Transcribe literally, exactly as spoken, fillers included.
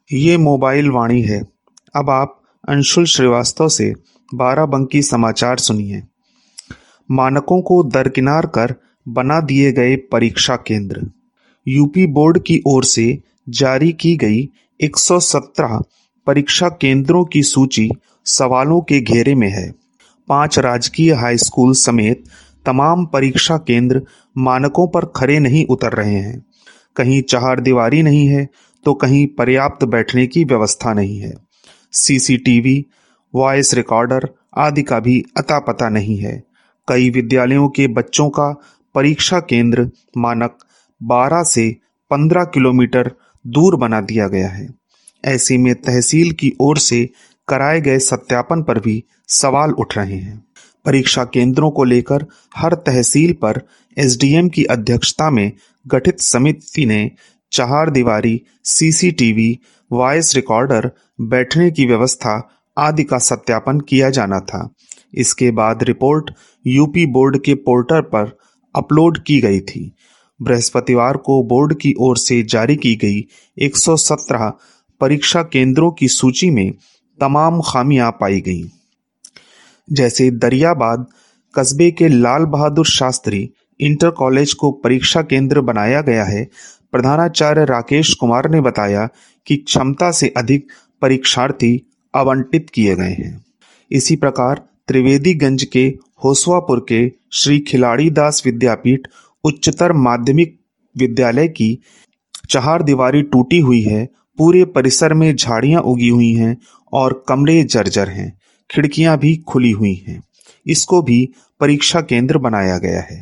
ये मोबाइल वाणी है। अब आप अंशुल श्रीवास्तव से बाराबंकी समाचार सुनिए। मानकों को दरकिनार कर बना दिए गए परीक्षा केंद्र। यूपी बोर्ड की ओर से जारी की गई एक सौ सत्रह परीक्षा केंद्रों की सूची सवालों के घेरे में है। पांच राजकीय हाई स्कूल समेत तमाम परीक्षा केंद्र मानकों पर खरे नहीं उतर रहे हैं। कहीं चहारदीवारी नहीं है तो कहीं पर्याप्त बैठने की व्यवस्था नहीं है। सीसीटीवी, वॉइस रिकॉर्डर आदि का भी अता पता नहीं है। कई विद्यालयों के बच्चों का परीक्षा केंद्र मानक बारह से पंद्रह किलोमीटर दूर बना दिया गया है। ऐसे में तहसील की ओर से कराए गए सत्यापन पर भी सवाल उठ रहे हैं। परीक्षा केंद्रों को लेकर हर तहसील पर एसडीएम की अध्यक्षता में गठित समिति ने चहारदीवारी, सीसीटीवी, वॉइस रिकॉर्डर, बैठने की व्यवस्था आदि का सत्यापन किया जाना था। इसके बाद रिपोर्ट यूपी बोर्ड के पोर्टल पर अपलोड की गई थी। बृहस्पतिवार को बोर्ड की ओर से जारी की गई एक सौ सत्रह परीक्षा केंद्रों की सूची में तमाम खामियां पाई गईं। जैसे दरियाबाद कस्बे के लाल बहादुर शास्त्री इंटर कॉलेज को परीक्षा केंद्र बनाया गया है। प्रधानाचार्य राकेश कुमार ने बताया कि क्षमता से अधिक परीक्षार्थी आवंटित किए गए हैं। इसी प्रकार त्रिवेदीगंज के होसवापुर के श्री खिलाड़ी दास विद्यापीठ उच्चतर माध्यमिक विद्यालय की चहारदीवारी टूटी हुई है। पूरे परिसर में झाड़ियां उगी हुई हैं और कमरे जर्जर हैं। खिड़कियां भी खुली हुई हैं। इसको भी परीक्षा केंद्र बनाया गया है।